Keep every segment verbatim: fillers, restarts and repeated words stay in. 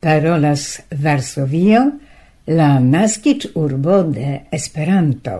Parolas Varsovio, la naskiĝurbo de Esperanto.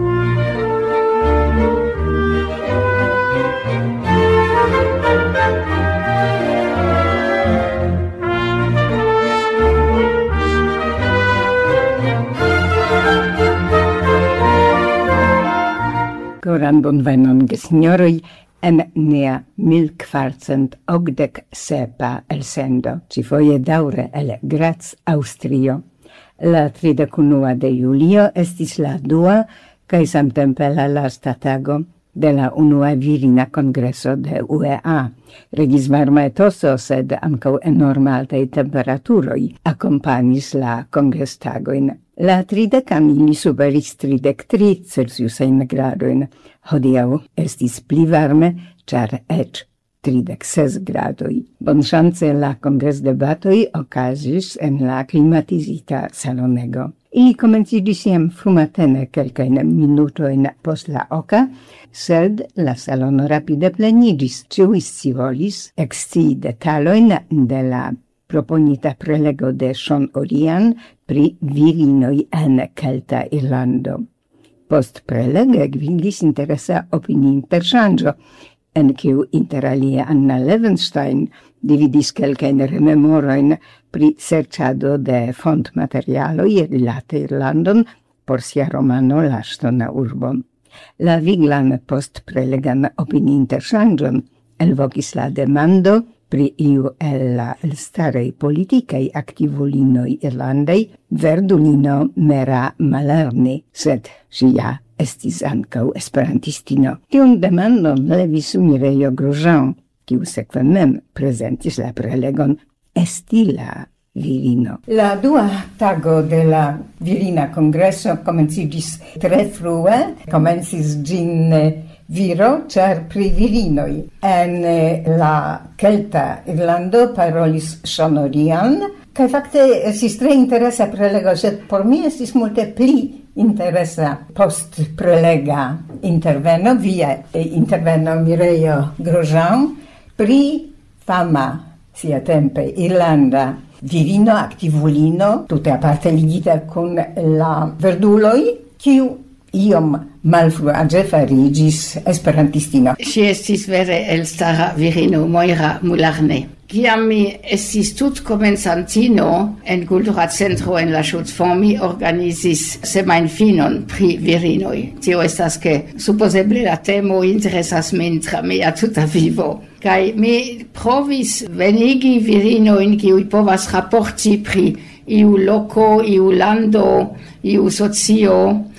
Koran bonvenon, gesinjoroj, en nia mil kvarcent okdek sepa elsendo, ĉifoje daŭre el Graz, Aŭstrio. La tridek-unua de julio estis la dua kaj samtempe la lasta tago de la unua virina kongreso de U E A. Regis varma etoso, sed ankaŭ enorme altaj temperaturoj akompanis la kongrestagojn. La tridekami superis tridek tri Celsiusajn gradojn. Hodiaŭ estis pli varme, ĉar eĉ tridek ses gradoj. Bonŝance la kongresdebatoj okazis en la klimatizita salonego. Ili komenciĝis jam frumatene kelkajn minutojn post la oka, sed la salono rapide pleniĝis. Ĉiuj scivolis ekscii detalojn de la proponita prelego de Sean Orian pri virinoj en Kelta Irlando. Post prelege gvidis interesa opini-interŝanĝo, en kiu inter alie Anna Levenstein dividis kelkajn rememorojn pri serĉado de fontmaterialoj rilate Irlandon por sia romano La ŝtona urbo. La viglan post-prelegan opini-interŝanĝon elvokis la demando pri iu el la elstaraj politikaj aktivulinoj irlandaj, verdulino Mera Malerni, sed ŝi ja estis ankaŭ esperantistino. Tiun demandon levis Mirejo Grosjean, kiu sekve mem prezentis la prelegon esti la virino. La dua tago de la virina kongreso komenciĝis tre frue, komencis ĝin viro, ĉar pri virinoj. En la Kelta Irlando parolis Sean Orian, kaj fakte estis tre interesa prelego, sed por mi estis multe pli interesa post prelega interveno, via interveno Mirejo Grosjean, pri fama siatempe Irlanda virino, aktivulino, tute aparte ligita kun la verduloj, kiu iom malfruaĝe fariĝis esperantistino. Ŝi estis vere elstara virino, Moira Mularne. Kiam mi estis tut komencantino en kultura centro en la Chaux-de-Fonds, mi organizis semajnfinon pri virinoj. Tio estas ke supozeble la temo interesas min tra mia tuta vivo. Kaj mi provis venigi virinojn, kiuj povas raporti pri iu loko, iu lando, iu socio.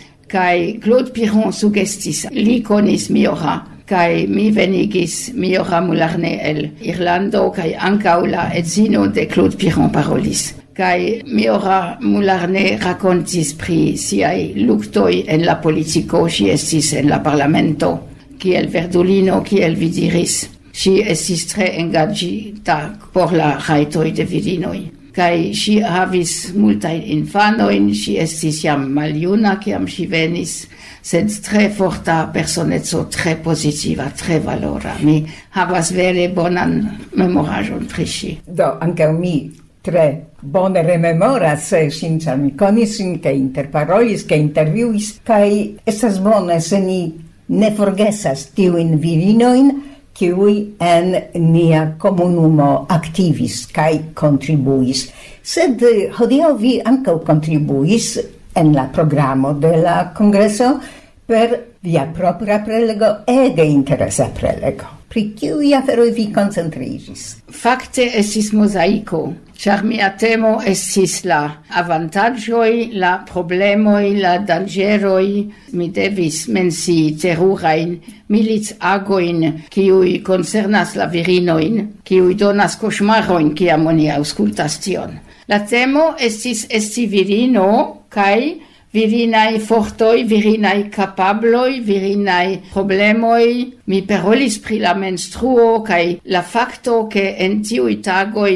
Kai Claude Piron sugestis, li konis Miora, kai mi venigis Miora Mularne el Irlando, kai ankaŭ la edzino de Claude Piron parolis. Kai Miora Mularne rakontis pri siaj luktoj en la politiko, ŝi estis en la parlamento, kiel verdulino, kiel vi diris. Ŝi estis tre engaĝita por la rajtoj de virinoj. Kai ŝi havis multajn infanojn, ŝi estis jam maljuna kiam ŝi venis, sed tre forta personeco, tre pozitiva, tre valora. Mi havas vere bonan memoraĵon pri ŝi. Do ankaŭ mi tre bone rememoras ŝin, ĉar mi konis ŝin kaj interparolis kaj intervjuis, kaj estas bone se ni ne forgesas tiujn virinojn, kiuj en nia komunumo aktivis kaj kontribuis. Sed hodiaŭ vi ankaŭ kontribuis en la programo de la kongreso per via propra prelego, ege interesa prelego. Pri kiuj aferoj vi koncentriĝis? Fakte estis mozaiko, ĉar mia temo estis la avantaĝoj, la problemoj, la danĝeroj. Mi devis mencii terurajn militagojn, kiuj koncernas la virinojn, kiuj donas koŝmarojn, kiam oni aŭskultas tion. La temo estis esti virino kaj virinai fortoi, virinai capabloi, virinai problemoi. Mi parolis pri la menstruo, kai la facto che en tiui tagoi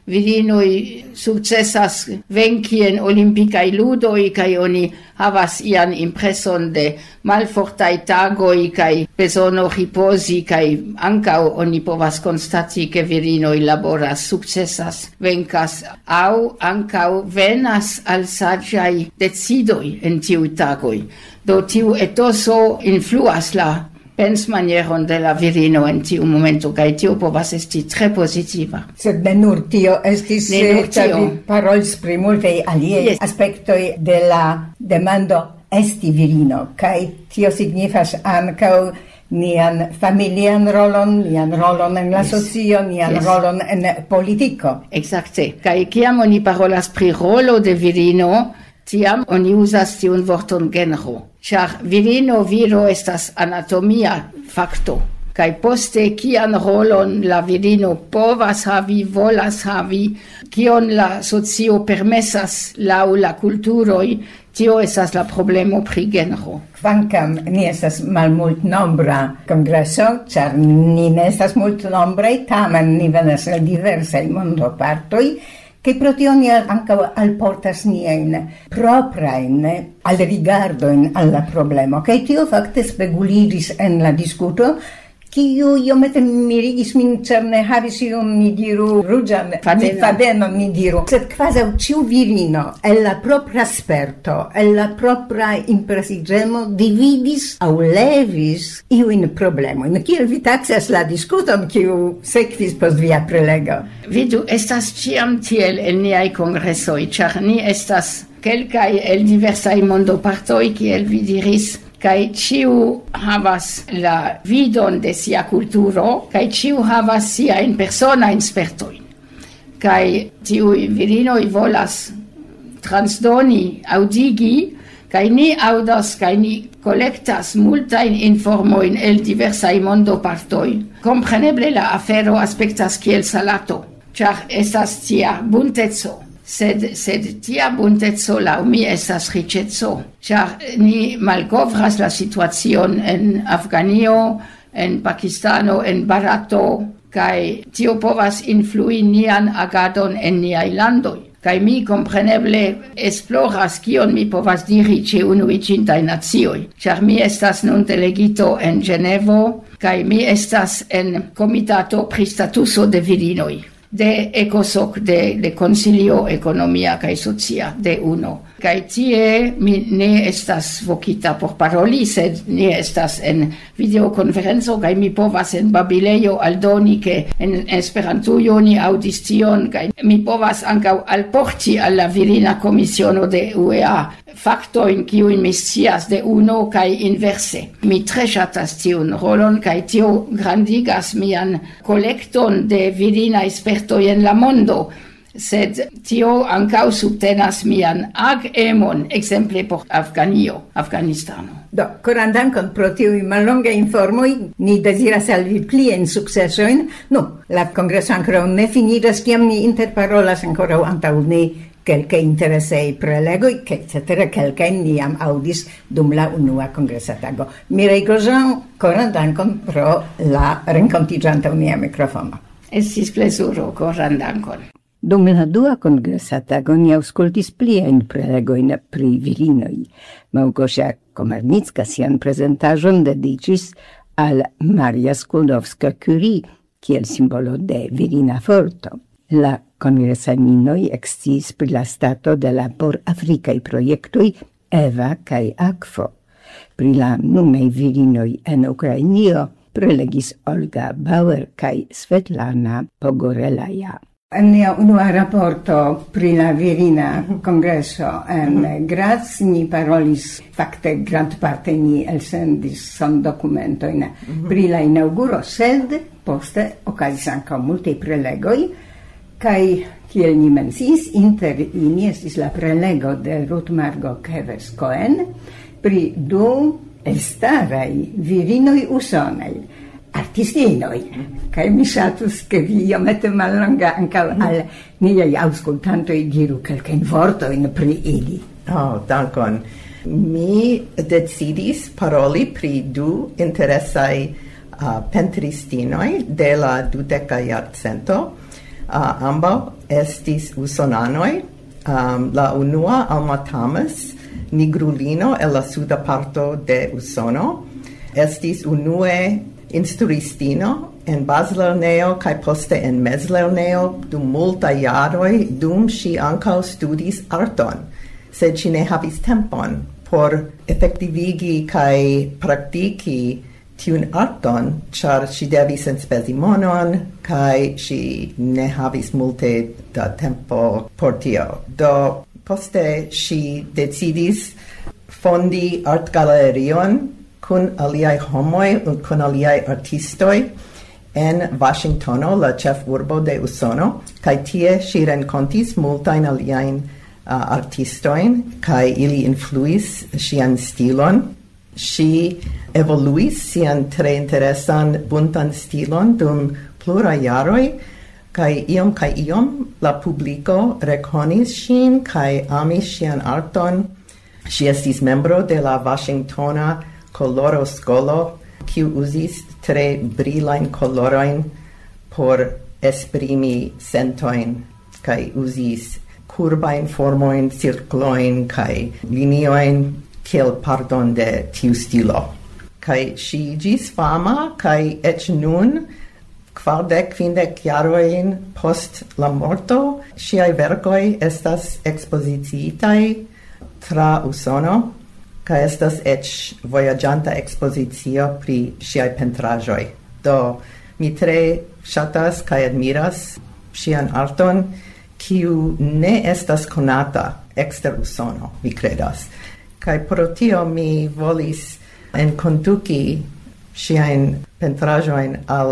virinoi successas venki en olimpicai ludoi, kai oni havas ian impreson de malfortai tagoi, kai besono riposi, kai ancau oni povas constati che virinoi laboras, successas, vencas, au ancau venas al sagiai decidoi en tiu tagoi. Do tiu etoso influas la pensmanieron de la virino en tiu momento, kai tiu povas esti tre positiva. Sed ne nur tio estis, ne nur tio. Parols pri multei aliei yes. aspectoi de la demando esti virino, kai tio signifas ancau nian familian rolon, nian rolon en la yes. socio, nian yes. rolon en politico. Exacte. Kai kiam oni parolas pri rolo de virino, tiam oni usas tiun vorton genero. Char virino viro estas anatomia facto. Kai poste kian rolon la virino povas havi, volas havi, kion la socio permesas lau la kulturoj, tio estas la problemo pri genero. Kvankam ni estas malmult nombra kongreso, char ni ne estas mult nombraj, tamen ni venas el diversaj mondopartoj, che pro tio ni anca alportas nien proprain al rigardoin alla problema, che tio facte speguliris en la discuto, kiu iomete mirigis min cerne havis iun, ni diru, ruĝan fadenon, ni diru. Sed kvazaŭ ĉiu virino, el la propra sperto, el la propra impresiĝemo, dividis aŭ levis iujn problemojn. Kiel vi taksas la diskuton, kiu sekvis post via prelego? Vidu, estas ĉiam tiel en niaj kongresoj, ĉar ni estas kelkaj el diversaj mondopartoj, kiel vi diris, kai ciu havas la vidon de sia kulturo, kai ciu havas sia in persona spertoin. Kai tiu virinoi volas transdoni, audigi, kai ni audas, kai ni collectas multain informoin el diversai mondopartoi. Compreneble la afero aspectas kiel salato, char estas tia buntezo. Sed, sed tia buntezo lau mi estas riĉeco, ĉar ni malkovras la situacion en Afganio, en Pakistano, en Barato, kaj tio povas influi nian agadon en niaj landoj. Kaj mi kompreneble esploras kion mi povas diri ĉe Unuiĝintaj Nacioj, ĉar mi estas nun delegito en Ĝenevo, kaj mi estas en komitato pri statuso de virinoj. De ECOSOC, de, de Consilio Economia kaj Socia, de UNO. Kaj tie mi ne estas vokita por paroli, sed ni estas en videokonferenco, kaj mi povas en babilejo aldoni, ke en Esperantujo ni aŭdis tion, kaj mi povas ankaŭ alporti al la virina komisiono de U E A faktojn kiujn mi scias de UNO kaj inverse. Mi tre ŝatas tiun rolon, kaj tio grandigas mian kolekton de virinaj spertoj en la mondo. Sed tio ankaŭ subtenas mian ag-emon, ekzemple por Afganio, Afganistano. Do, koran dankon pro tiuj mallongaj informoj, ni deziras al vi pliajn sukcesojn. Nu, la kongreso ankoraŭ ne finiĝas, kiam ni interparolas ankoraŭ antaŭ ni kelkaj interesaj prelegoj, kaj cetere kelkajn ni jam aŭdis dum la unua kongresa tago. Mireille Grosjean, koran dankon pro la renkontiĝo antaŭ nia mikrofono. Estis plezuro, koran dankon. Dum la dua kongresa tago ni aŭskultis pliajn prelegojn pri virinoj. Małgosia Komarnicka sian prezentaĵon dediĉis al Maria Skłodowska-Curie kiel simbolo de virina forto. La kongresanoj eksciis pri la stato de la por-afrikaj projektoj Eva kaj Akvo. Pri la nunaj virinoj en Ukrainio prelegis Olga Bauer kaj Svetlana Pogorelaja. En nia unua raporto pri la virina kongreso en Graz ni parolis, fakte grandparte ni elsendis son dokumentojn pri la inaŭguro, sed poste okazis ankaŭ multaj prelegoj, kaj kiel ni menciis, inter ili estis la prelego de Ruth Margot Keves-Cohen pri du elstaraj virinoj usonaj, artistinoj, kaj mi ŝatus, ke vi iomete mallonga ankaŭ al niaj aŭskultantoj diru kelkajn vortojn pri ili. Oh, dankon. Mi decidis paroli pri du interesaj uh, pentristinoj de la dudeka jarcento. uh, ambaŭ estis usonanoj. Um, la unua, Alma Thomas, nigrulino el la suda parto de Usono, estis unue instruistino en bazlerneo kaj poste en mezlerneo dum multaj jaroj, dum ŝi ankaŭ studis arton, sed ŝi ne havis tempon por efektivigi kaj praktiki tiun arton, ĉar ŝi devis enspezi monon kaj ŝi ne havis multe da tempo por tio. Do poste ŝi decidis fondi artgalerion kun aliaj homoj und kun aliaj artistoj en Washingtono, la ĉefurbo de Usono, kaj tie ŝi renkontis multajn aliajn uh, artistojn kaj ili influis ŝian stilon. Ŝi evoluis sian tre interesan buntan stilon dum pluraj jaroj, kaj iom kaj iom la publiko rekonis ŝin kaj amis ŝian arton. Ŝi estis membro de la Washingtona Coloro Skolo, kiu uzis tre brilajn kolorojn por esprimi sentojn kaj uzis kurbajn formojn, cirklojn kaj liniojn kiel parton de tiu stilo. Kaj ŝi iĝis fama kaj eĉ nun, kvardek kvindek jarojn post la morto, ŝiaj verkoj estas ekspoziciitaj tra Usono, kaj estas eĉ vojaĝanta ekspozicio pri ŝiaj pentraĵoj. Do mi tre ŝatas kaj admiras ŝian arton, kiu ne estas konata ekster Usono, mi kredas. Kaj pro tio mi volis enkonduki ŝiajn pentraĵojn al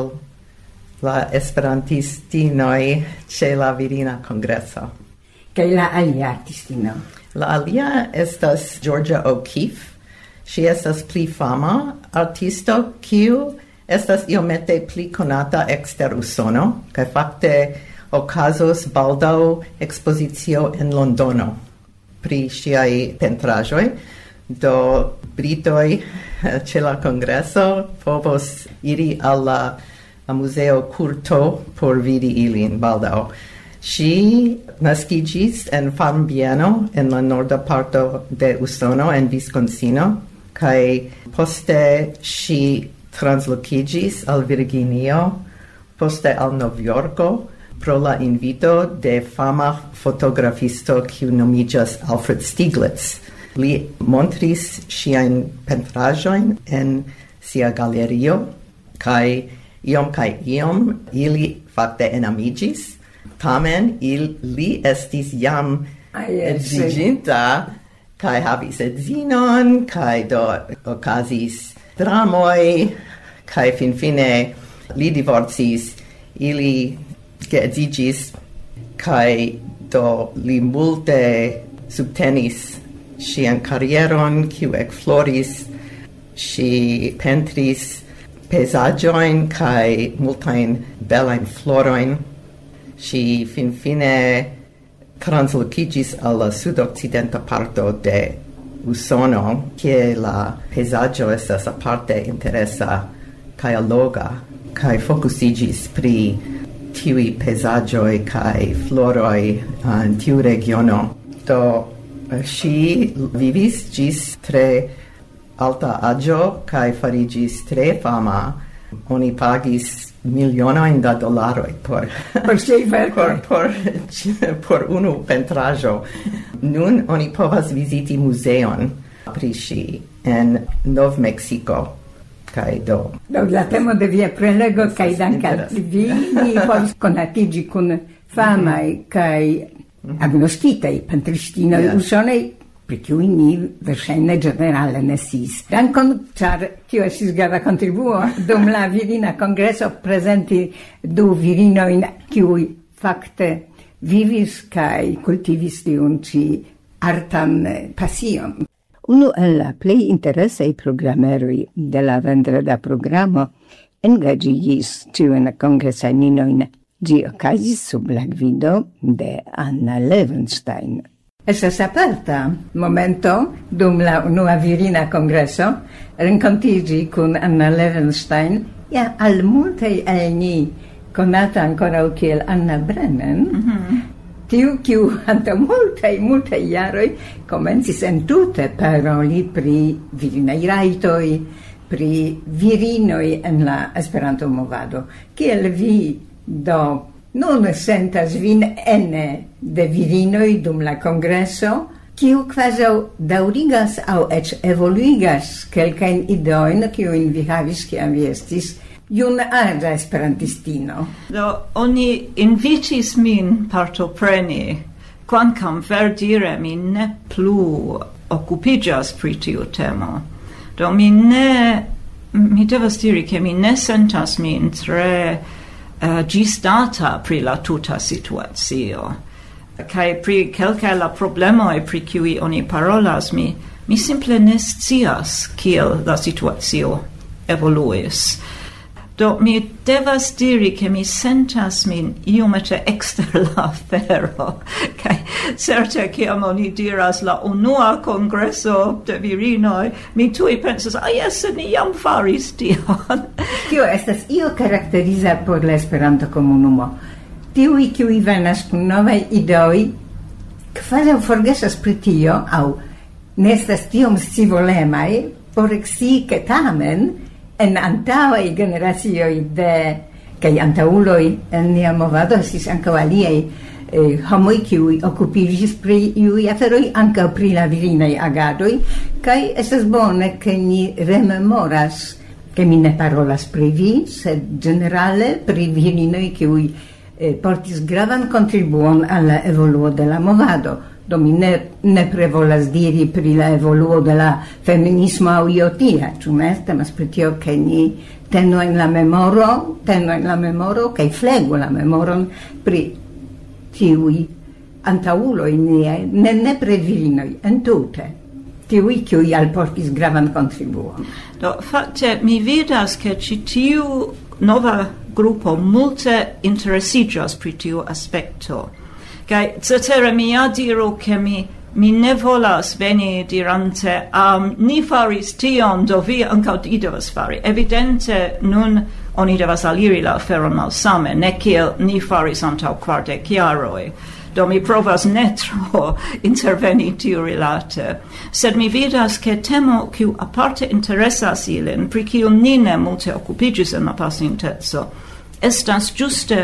la esperantistinoj ĉe la Virina Kongreso. Kaj la alia artistino? La alia estas Georgia O'Keeffe. Ŝi estas pli fama artisto, kiu estas iomete pli konata ekster Usono, kaj fakte okazos baldaŭ ekspozicio en Londono pri ŝiaj pentraĵoj. Do britoj ĉe la kongreso povos iri al la, la muzeo Curto por vidi ilin baldaŭ. Ŝi naskiĝis en Farmbieno en la norda parto de Usono en Wisconsino, kaj poste ŝi translokiĝis al Virginio, poste al Novjorko pro la invito de fama fotografisto kiu nomiĝas Alfred Stieglitz. Li montris ŝiajn pentraĵojn en sia galerio, kaj iom kaj iom ili fakte enamiĝis. Tamen il, li estis jam edziĝinta kaj havis edzinon, kaj do okazis dramoj, kaj finfine li divorcis, ili geedziĝis, kaj do li multe subtenis ŝian karieron, kiu ekfloris. Ŝi pentris pejzaĝojn kaj multajn belajn florojn. Ŝi finfine translokiĝis al la sudokcidenta parto de Usono, kie la pejzaĝo estas aparte interesa kaj alloga, kaj fokusiĝis pri tiuj pejzaĝoj kaj floroj en tiu regiono. Do ŝi vivis ĝis tre alta aĝo kaj fariĝis tre fama. Oni pagis milionojn da dolaroj por por ŝiaj verkoj, por, por, por unu pentraĵo. Nun oni povas viziti muzeon pri ŝi en Nov-Meksiko. Kaj do do la temo de via prelego kaj dank al vi mi povis konatiĝi kun famaj kaj agnoskitaj pentriŝtinoj usonaj, pri kiuj ni verŝajne ĝenerale ne sciis. Dankon, ĉar tio estis grava kontribuo dum la Virina Kongreso prezenti du virinojn kiuj fakte vivis kaj kultivis tiun ĉi artan pasion. Unu el la plej interesaj programeroj de la vendreda programo engaĝigis ĉiujn kongresanojn. Ĝi okazis sub la gvido de Anna Levenstein. Estas aparta momento dum la unua Virina Kongreso renkontiĝi kun Anna Levenstein, ja al multaj el ni conata ancora kiel Anna Brennan, mm-hmm. tiu kiu anta multaj multaj jaroj komencis entute paroli pri virinaj rajtoj, pri virinoj en la Esperanto-movado. Kiel vi do nun sentas vin ene de virinoj dum la kongreso, kiu kvazaŭ daŭrigas aŭ eĉ evoluigas kelkajn ideojn, kiujn vi havis kiam vi estis jun aĝa esperantistino? Do oni invitis min partopreni, kvankam verdire mi ne plu okupiĝas pri tiu temo. Do mi ne, mi devas diri ke mi ne sentas min tre uh, ĝisdata pri la tuta situacio. Kai pri kelkaj la problemoj pri kiuj oni parolas, mi mi simple ne scias kiel la situacio evoluis. Do mi devas diri ke mi sentas min iomete ekster la afero. Kai certe kiam oni diras la unua kongreso de virinoj, mi tuj pensas, ah jes, ni jam faris tion. Tio estas io karakteriza por la Esperanto-komunumo. Tiui kiui venas kun novaj ideoj, kvazaŭ forgesas pri tio, aŭ ne estas tiom scivolemaj, por ekscii ke tamen en antaŭaj generacioj de kaj antaŭuloj en nia movado estis ankaŭ aliaj eh, homoj kiuj okupiĝis pri iuj aferoj, ankaŭ pri la virinaj agadoj, kaj estas bone ke ni rememoras, ke mi ne parolas pri vi, sed ĝenerale pri virinoj kiuj Eh, portis gravan contribuon alla evoluo de la movado. Do mi ne, ne prevolas diri pri la evoluo de la feminismo au io tia, ĉu ne? Temas pri tio ke ni tenu en la memoro, tenu en la memoro, kaj flegu la memoron pri tiuj antaŭuloj niaj, ne nepre virinoj, entute. Tiuj kiuj alportis gravan contribuon. Do fakte mi vidas ke ĉi tiu nova gruppo multe interesigas pri tiu aspecto. Kai cetere mi ja diru ke mi mi ne volas veni dirante um, ni faris tion, do vi ankaŭ i devas fari. Evidente nun oni devas aliri la aferon malsame, ne kiel ni faris antaŭ kvardek jaroj. Do mi provas ne tro interveni tiu rilate. Sed mi vidas ke temo kiu aparte interesas ilin, pri kiu ni ne multe okupiĝis en la pasinteco, estas ĝuste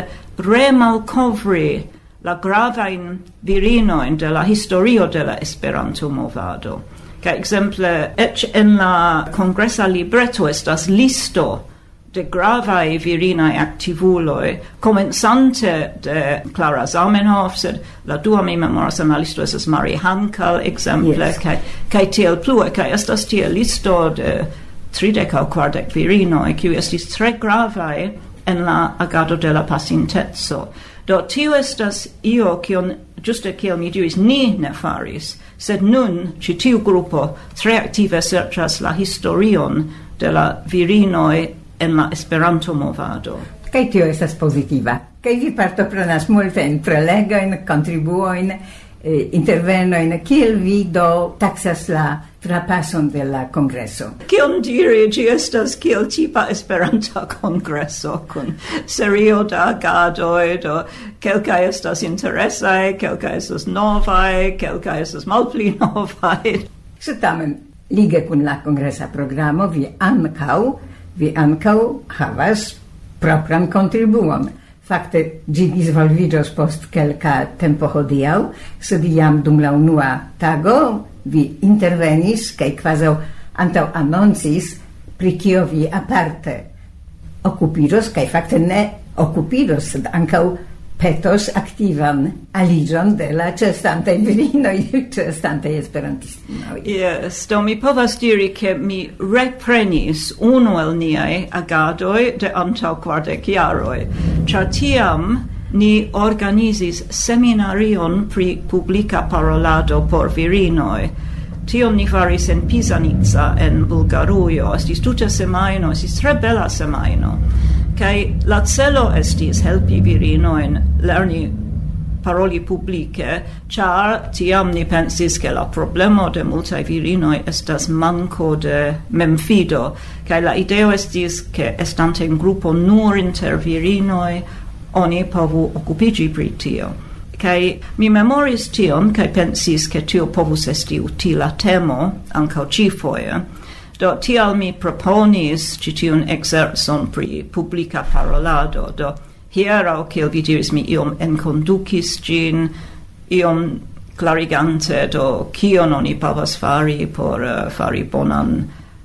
remalkovri la gravajn virinojn de la historio de la Esperanto-movado. Kaj ekzemple eĉ en la kongresa libreto estas listo de gravaj virinaj aktivuloj, komencante de Clara Zamenhof, sed la dua mi memoras en la listo estas Marie Hankel, ekzemple, yes. kaj kaj tiel plue, kaj estas tie listo de tridek aŭ kvardek virinoj, kiuj estis tre gravaj en la agado de la pasinteco. Do tio estas io kion ĝuste kiel mi diris ni ne faris, sed nun ĉi tiu grupo tre aktive serĉas la historion de la virinoj en la Esperanto-movado. Kaj tio estas pozitiva. Kaj vi partoprenas multe en prelegojn, kontribuojn, eh, intervenojn, kiel vi do taksas la trapason de la kongreso? Kion diri, ĝi estas kiel tipa Esperanta kongreso, kun serio da agadoj, do kelkaj estas interesaj, kelkaj estas novaj, kelkaj estas malpli novaj. Sed tamen, lige kun la kongresa programo, vi ankaŭ vi ankaŭ havas propran kontribuon. Fakte, ĝi disvolviĝos post kelka tempo hodiaŭ, sed jam dum la unua tago vi intervenis kaj kvazaŭ antaŭ anoncis pri kio vi aparte okupiĝos, kaj fakte ne okupiĝos, sed ankaŭ petos aktivan aliĝon de la ĉeestantaj virinoj, ĉeestantaj esperantistinoj. Yes, do mi povas diri ke mi reprenis unu el niaj agadoj de antaŭ kvardek jaroj, ĉar tiam ni organizis seminarion pri publika parolado por virinoj. Tion ni faris en Pisanica, en Bulgarujo. Estis tuta semajno, estis tre bela semajno. Kai la celo estis helpi virinojn lerni paroli publike, ĉar tiam ni pensis ke la problemo de multaj virinoj estas manko de memfido, kaj la ideo estis ke estante en grupo nur inter virinoj, oni povu occupici pri tio. Kai mi memoris tion, kai pensis che tio povus esti utila temo, ancao ci foie. Do tial mi proponis citiun exerson pri publica parolado. Do hiero, kiel vi diris, mi iom enconducis gin, iom clarigante, do kion oni povas fari por uh, fari bonan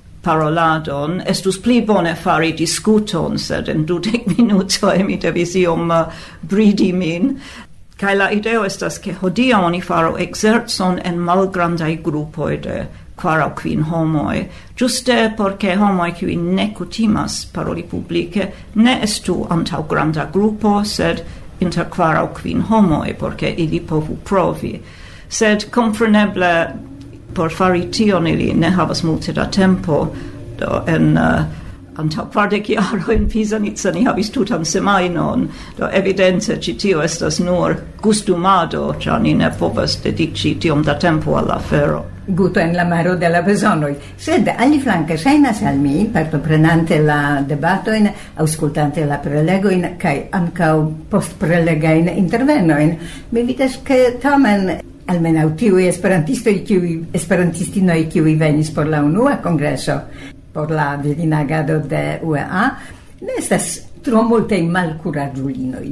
paroladon. Estus pli bone fari discuton, sed en dudec minutoi mi devis iom uh, bridi min. Kai la ideo estas che hodia oni faro exerson en malgrandai gruppoi de quar au quin homoi, giuste porque homoi qui ne cutimas paroli publice ne estu antau granda gruppo, sed inter quar au quin homoi, porque ili povu provi. Sed compreneble por fari tion ili ne havas multe da tempo, do en uh, antau kvardek jaro in Pisanica ni havis tutan semajnon, do evidente ci tio estas nur gustumado, ĉar ni ne povas dediĉi tiom da tempo al la afero. Guto en la maro de la bezonoj. Sed aliflanke ŝajnas al mi, partoprenante la debatojn, aŭskultante la prelegojn kaj ankaŭ postprelegajn intervenojn, mi vidas ke tamen almenaŭ tiuj esperantistoj, kiuj esperantistinoj, kiuj venis por la unua kongreso, por la virina agado de U E A, ne estas tro multaj malkuraĝulinoj.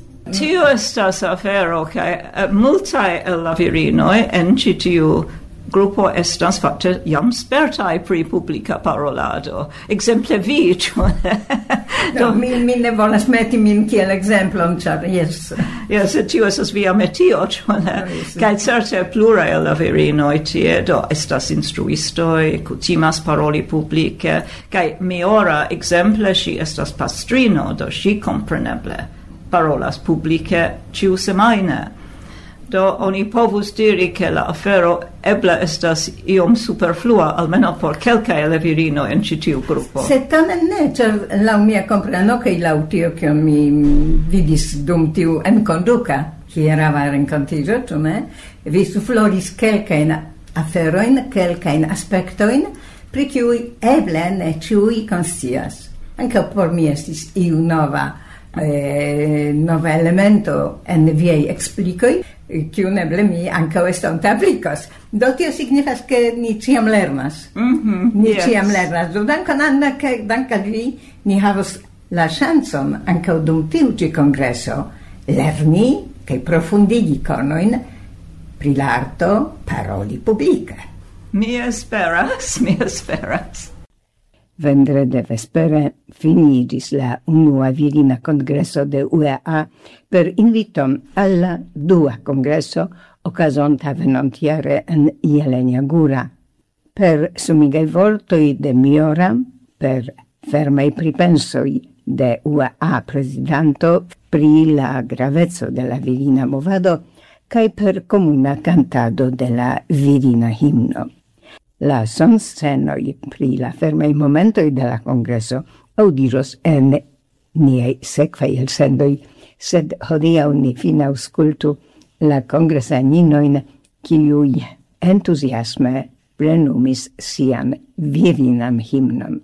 Tio estas afero, kaj uh, multaj el la virinoj en ĉi tiu gruppo estas fakte jam spertai pri publica parolado. Exemple vi, cioè. No, mi, mi ne volas meti min kiel exemplon, char, yes. Yes, tio estas via metio, cioè. Kai certe plurae el la virinoi tie, do, estas instruistoi, kutimas paroli publice, kai mi ora, exemple, si estas pastrino, do, si compreneble parolas publice ciu semaine. Do oni povus diri che la afero eble estas iom superflua, almeno por kelkaj el virino en ĉi tiu grupo. Sed tamen ne, ĉar laŭ mia kompreno kaj laŭ tio kion mi vidis dum tiu enkonduka hierava renkontiĝo, ĉu ne? Vi sufloris kelkajn aferojn, kelkajn aspektojn, pri kiuj eble ne ĉiuj konscias. Ankaŭ por mi estis iu nova eh, nova elemento en viaj eksplikoj, kiu neble mi ankaŭ estonte aplikos. Do tio signifas ke ni ĉiam lernas. Mm-hmm, ni yes. ĉiam lernas. Do dankon Anna, ke dank al vi ni havos la ŝancon ankaŭ dum tiu ĉi kongreso lerni kaj profundigi konojn pri la arto paroli publike. Mi esperas, mi esperas. Vendrede vespere finigis la unua virina congreso de U E A per invitom alla dua congreso ocasonta venontiere en Jelenia Góra. Per sumigaj vortoi de miora, per fermai pripensoi de U E A presidanto pri la gravezzo de la virina movado, cae per comuna cantado de la virina himno. La sonscenoi pri la fermei momentoi de la congreso audiros en niei sekvaj elsendoi, sed hodiaŭ ni fine aŭskultu la kongresaninoin, kiuj entuziasme plenumis sian virinan himnon.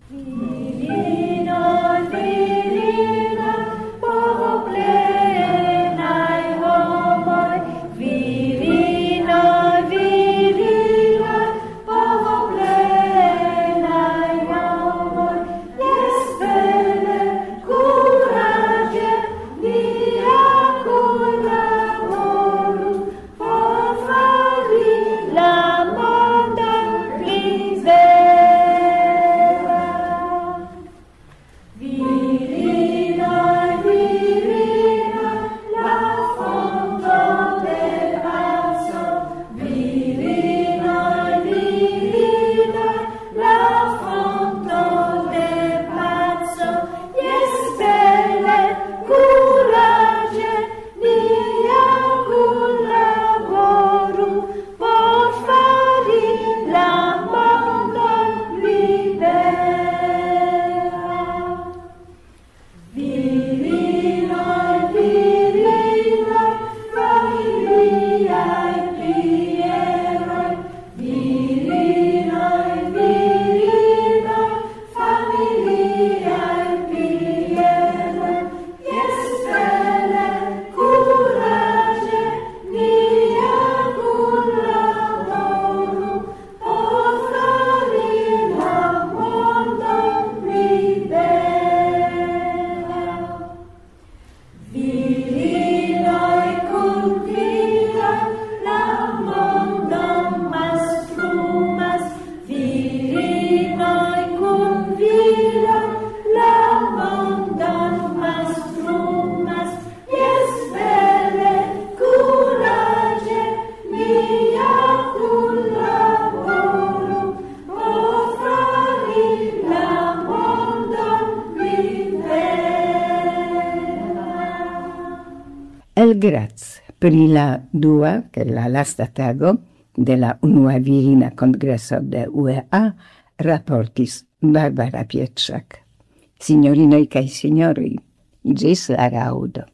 El Graz, pri la dua, che la lasta tago, de la unua virina congresso de U E A, raportis Barbara Pietrzak. Signorinoi cae signori, gis la raudo.